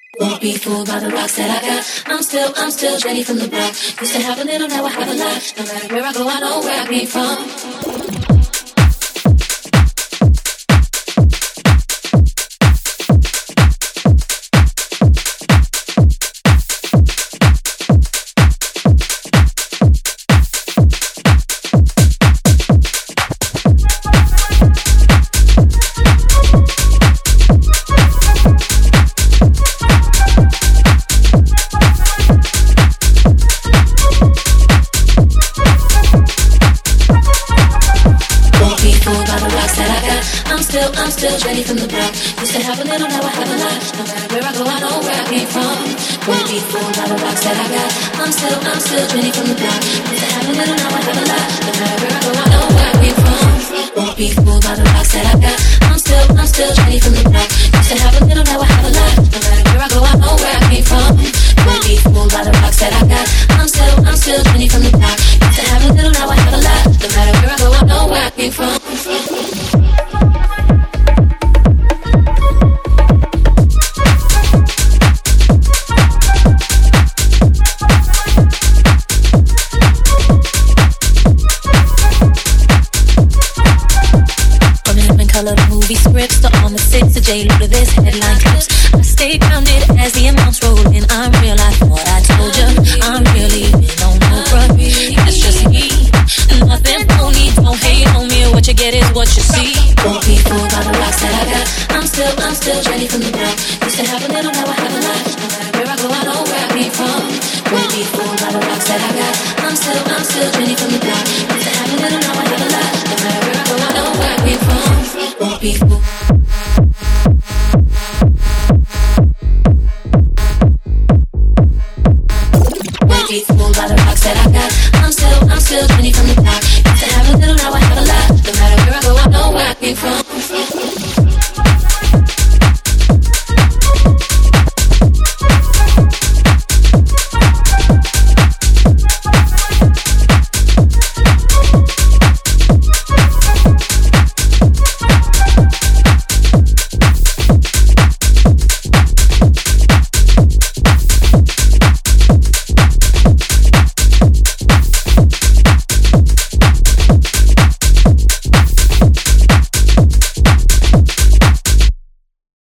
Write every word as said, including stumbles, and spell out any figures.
Won't be fooled by the rocks that I got. I'm still, I'm still Jenny from the block. Used to have a little, now I have a lot. No matter where I go, I know where I came from. I'm still Jenny from the block. Used to have a little, now I have a lot. No matter where I go, I know where I came from. Won't be fooled by the rocks that I got. I'm still, I'm still Jenny from the block. Used to have a little, now I have a lot. No matter where I go, I know where I came from. Won't be fooled by the rocks that I got. I'm still, I'm still Jenny from the block. Used to have a little, now I have a lot. No matter where I go, I know where I came from. Won't be fooled by the rocks that I got. I'm still, I'm still Jenny from the block. Used to have a little, now I have a lot. No matter where I go, I know where I came from. Colored movie scripts, the on the six to J to this headline clips. I stay grounded as the amounts roll in. I'm real, I thought I told you. I'm really been on no front. That's just me. Nothing phony, don't hate on me. What you get is what you see. Won't be fooled by the rocks that I got. I'm still, I'm still Jenny from the block. Used to have a little, now I have a lot. No matter where I go, I know where I came from. Won't be fooled by the rocks that I got. I'm still, I'm still Jenny from the block. Used to have a little, now I have a lot. No matter where I go, I know where I came from. Won't be fooled.